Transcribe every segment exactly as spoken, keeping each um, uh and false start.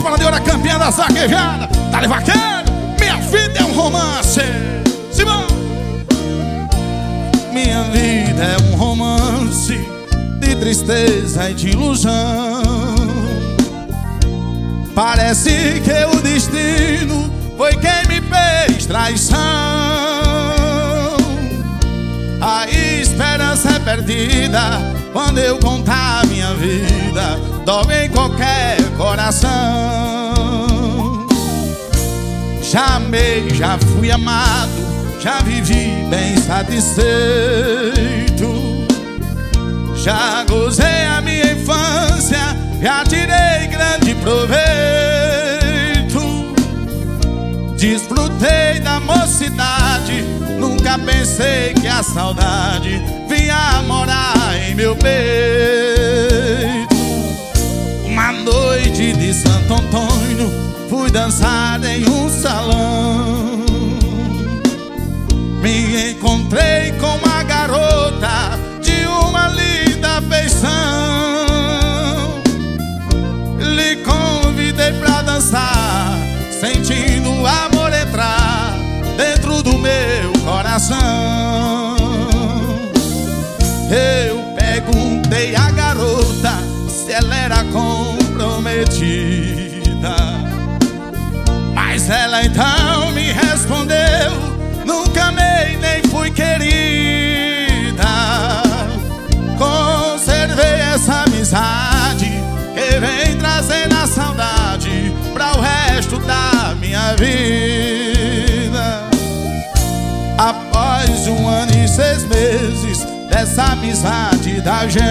Bola de ouro, campeã da saquejada. Dale vaqueiro, minha vida é um romance. Simão. Minha vida é um romance de tristeza e de ilusão. Parece que o destino foi quem me fez traição. A esperança é perdida quando eu contar minha vida. Dói em qualquer coração. Já amei, já fui amado, já vivi bem satisfeito. Já gozei a minha infância, já tirei grande proveito. Desfrutei da mocidade, nunca pensei que a saudade vinha morar em meu peito. Uma noite de Santo Antônio, fui dançar em um salão. Me encontrei com uma garota de uma linda feição. Lhe convidei pra dançar, sentindo o amor entrar dentro do meu coração. Eu perguntei à garota se ela era comprometida, mas ela então me respondeu: nunca amei nem fui querida. Conservei essa amizade que vem trazendo a saudade pra o resto da minha vida. Após um ano e seis meses dessa amizade da gente,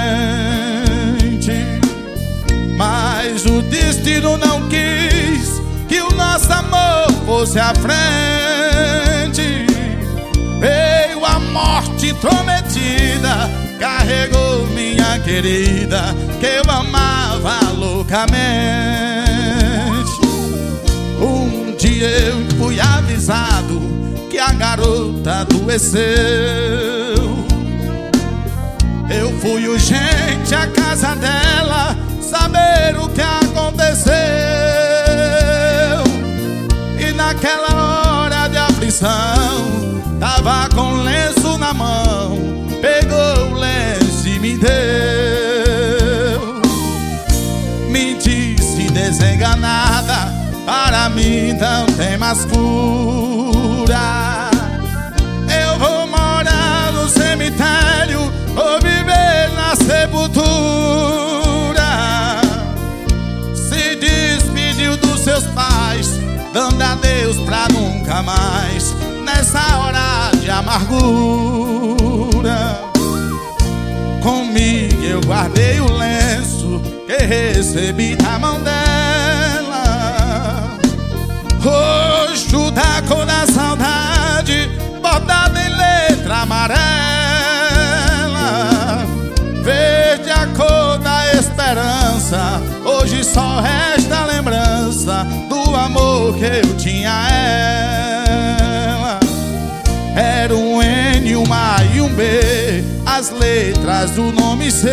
mas o destino não quis que o nosso amor fosse à frente. Veio a morte intrometida, carregou minha querida, que eu amava loucamente. Um dia eu fui avisado que a garota adoeceu. Eu fui urgente à casa dela saber o que aconteceu. E naquela hora de aflição, tava com lenço na mão, pegou o lenço e me deu. Me disse desenganada, para mim não tem mais cura. Eu vou morar no cemitério ou viver na sepultura. Se despediu dos seus pais, dando adeus pra nunca mais, nessa hora de amargura. Comigo eu guardei o lenço que recebi da mão dela. Roxo da cor da saudade, bordado em letra amarela. Verde a cor da esperança, hoje só resta a lembrança do amor que eu tinha a ela. Era um N, um A e um B, as letras do nome seu.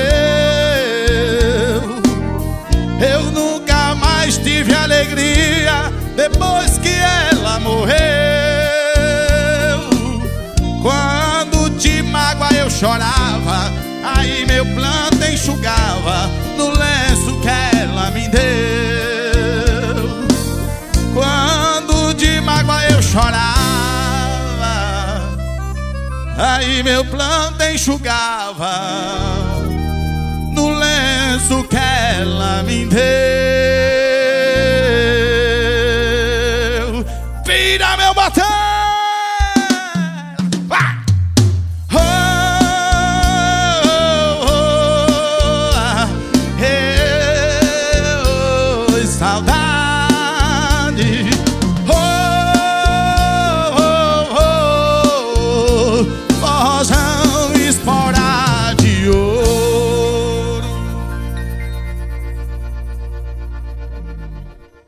Eu nunca mais tive alegria depois que ela morreu. Quando de mágoa eu chorava, aí meu planto enxugava no lenço que ela me deu. Quando de mágoa eu chorava, aí meu planto enxugava no lenço que ela me deu.